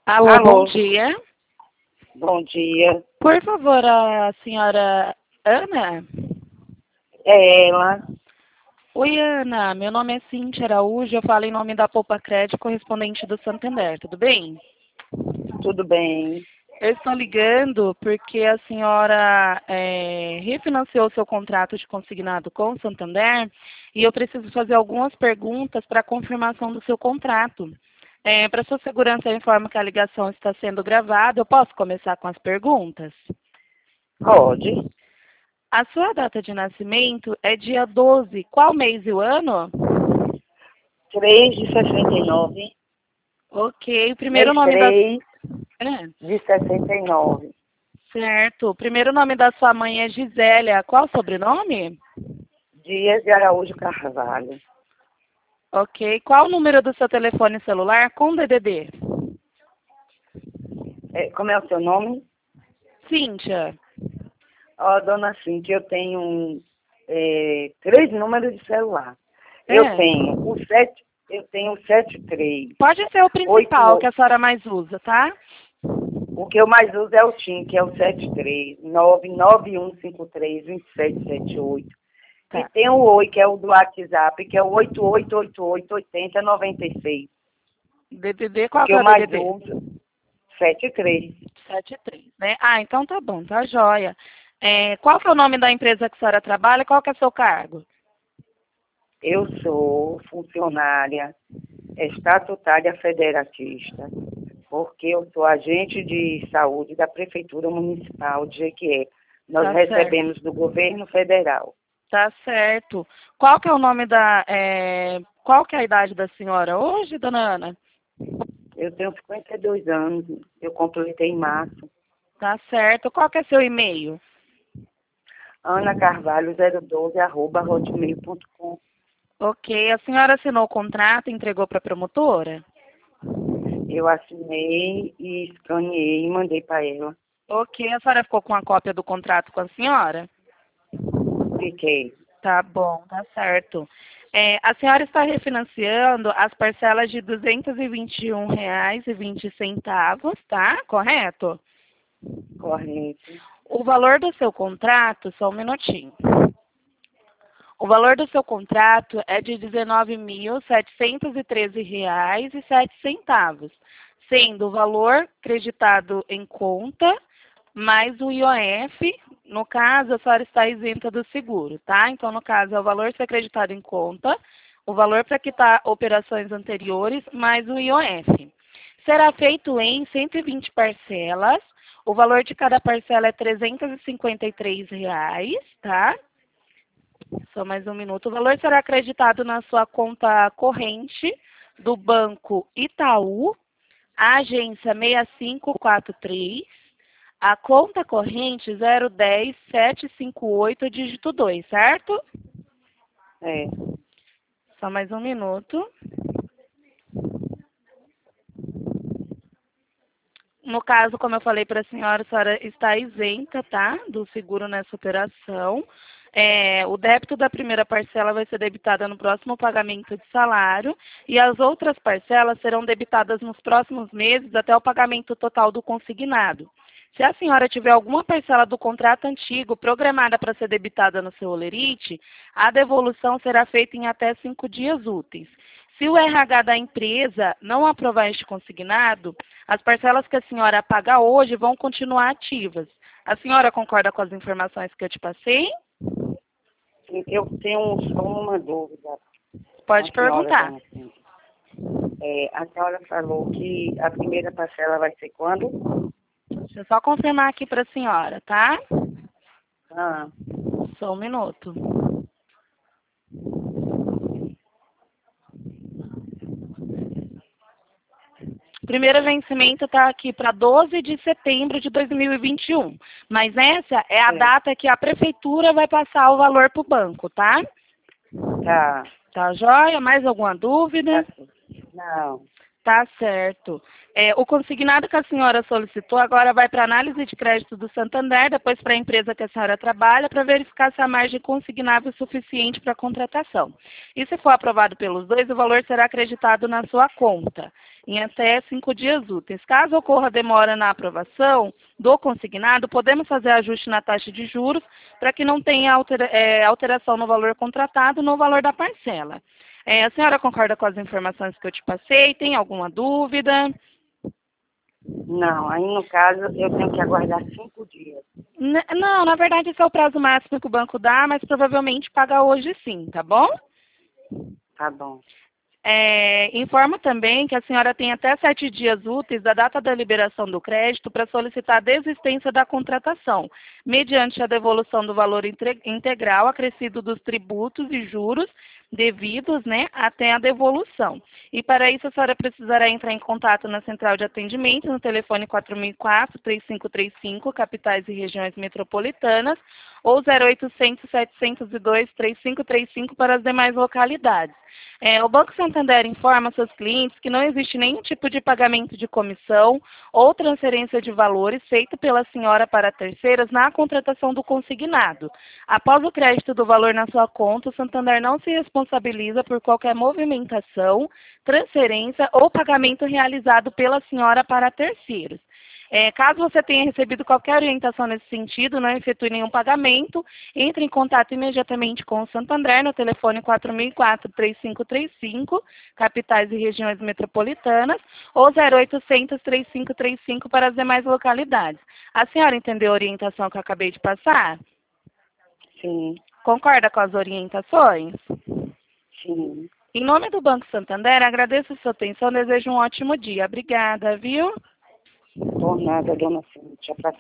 Alô, bom Alô, dia. bom dia. Por favor, a senhora Ana? É ela. Oi, Ana. Meu nome é Cíntia Araújo. Eu falo em nome da Poupa Crédito, correspondente do Santander. Tudo bem? Tudo bem? Eu estou ligando porque a senhora refinanciou seu contrato de consignado com o Santander e eu preciso fazer algumas perguntas para confirmação do seu contrato. Para sua segurança, eu informo que a ligação está sendo gravada. Eu posso começar com as perguntas? Pode. A sua data de nascimento é dia 12. Qual mês e o ano? 3 de 69. Ok. O primeiro Mês nome da... 3 É, de 69. certo. O primeiro nome da sua mãe é Gisélia. Qual o sobrenome? Dias de Araújo Carvalho. Ok. Qual o número do seu telefone celular com DDD? Como é o seu nome? Cíntia. Ó, dona Cíntia, eu tenho 3 números de celular. Eu É. tenho o 73. Pode ser o principal que 88. a senhora mais usa, tá? O que eu mais uso é o TIM, que é o 73 99153 2778. E Tá. tem o Oi, que é o do WhatsApp, que é o 88888096. DDD, O qual que que é eu o mais DDD? uso, 73. 73, né? Ah, então tá bom, tá joia. Qual que é o nome da empresa que a senhora trabalha? Qual que é o seu cargo? Eu sou funcionária estatutária federatista, porque eu sou agente de saúde da Prefeitura Municipal de Jequié. Nós Tá certo. recebemos do governo federal. Tá certo. Qual que é o nome da... qual que é a idade da senhora hoje, dona Ana? Eu tenho 52 anos, eu completei em março. Tá certo. Qual que é seu e-mail? anacarvalho012@hotmail.com. Ok. A senhora assinou o contrato e entregou para a promotora? Eu assinei e escaneei e mandei para ela. Ok. A senhora ficou com a cópia do contrato com a senhora? Fiquei. Tá bom, tá certo. A senhora está refinanciando as parcelas de R$ 221,20, tá? Correto? Correto. O valor do seu contrato, só um minutinho. O valor do seu contrato é de R$ 19.713,07, sendo o valor creditado em conta mais o IOF. No caso, a senhora está isenta do seguro, tá? Então, no caso, é o valor ser acreditado em conta, o valor para quitar operações anteriores, mais o IOF. Será feito em 120 parcelas. O valor de cada parcela é R$ 353, tá? Só mais um minuto. O valor será acreditado na sua conta corrente do Banco Itaú, a agência 6543, a conta corrente 010758, dígito 2, certo? É. Só mais um minuto. No caso, como eu falei para a senhora está isenta, tá? Do seguro nessa operação. O débito da primeira parcela vai ser debitada no próximo pagamento de salário e as outras parcelas serão debitadas nos próximos meses até o pagamento total do consignado. Se a senhora tiver alguma parcela do contrato antigo programada para ser debitada no seu holerite, a devolução será feita em até 5 dias úteis. Se o RH da empresa não aprovar este consignado, as parcelas que a senhora paga hoje vão continuar ativas. A senhora concorda com as informações que eu te passei? Eu tenho só uma dúvida. Pode A senhora, perguntar. dona Cíntia. A senhora falou que a primeira parcela vai ser quando? Deixa eu só confirmar aqui para a senhora, tá? Ah, Só um minuto. O primeiro vencimento está aqui para 12 de setembro de 2021. Mas essa é a certo. data que a prefeitura vai passar o valor para o banco, tá? Tá. Tá joia? Mais alguma dúvida? Tá certo. Não. Tá certo. O consignado que a senhora solicitou agora vai para análise de crédito do Santander, depois para a empresa que a senhora trabalha, para verificar se a margem consignável é suficiente para a contratação. E se for aprovado pelos dois, o valor será acreditado na sua conta. em até 5 dias úteis. Caso ocorra demora na aprovação do consignado, podemos fazer ajuste na taxa de juros para que não tenha alteração no valor contratado no valor da parcela. A senhora concorda com as informações que eu te passei? Tem alguma dúvida? Não, aí no caso eu tenho que aguardar 5 dias. Não, na verdade esse é o prazo máximo que o banco dá, mas provavelmente paga hoje sim, tá bom? Tá bom. Informa também que a senhora tem até 7 dias úteis da data da liberação do crédito para solicitar a desistência da contratação, mediante a devolução do valor integral acrescido dos tributos e juros devidos, né, até a devolução. E para isso a senhora precisará entrar em contato na central de atendimento no telefone 4004-3535, capitais e regiões metropolitanas, ou 0800-702-3535 para as demais localidades. O Banco Santander informa seus clientes que não existe nenhum tipo de pagamento de comissão ou transferência de valores feito pela senhora para terceiros na contratação do consignado. Após o crédito do valor na sua conta, o Santander não se responsabiliza por qualquer movimentação, transferência ou pagamento realizado pela senhora para terceiros. Caso você tenha recebido qualquer orientação nesse sentido, não efetue nenhum pagamento, entre em contato imediatamente com o Santander no telefone 4004-3535, capitais e regiões metropolitanas, ou 0800-3535 para as demais localidades. A senhora entendeu a orientação que eu acabei de passar? Sim. Concorda com as orientações? Sim. Em nome do Banco Santander, agradeço a sua atenção e desejo um ótimo dia. Obrigada, viu? Por nada, dona Cíntia.